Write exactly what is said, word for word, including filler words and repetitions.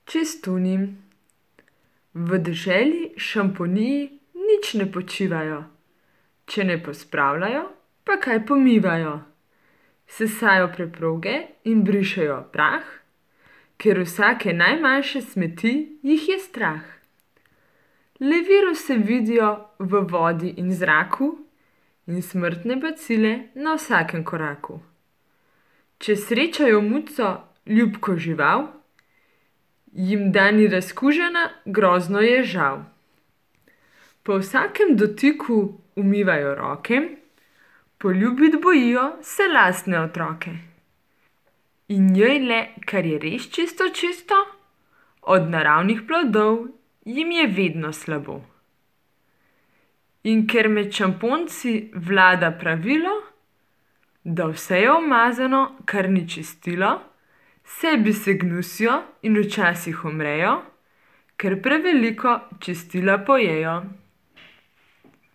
Čistunim. V deželi šamponiji nič ne počivajo, če ne pospravljajo, pa kaj pomivajo. Sesajo preproge in brišejo prah, ker vsake najmanjše smeti jih je strah. Le viruse vidijo v vodi in zraku in smrtne bacile na vsakem koraku. Če srečajo muco, ljubko žival, jim da ni razkužena, grozno je žal. Po vsakem dotiku umivajo roke, poljubit bojijo se lastne otroke. In njej le, kar je res čisto čisto, od naravnih plodov jim je vedno slabo. In ker med šamponjci vlada pravilo, da vse je umazano, kar ni čistilo, sebi se gnusijo in včasih umrejo, ker preveliko čistila pojejo.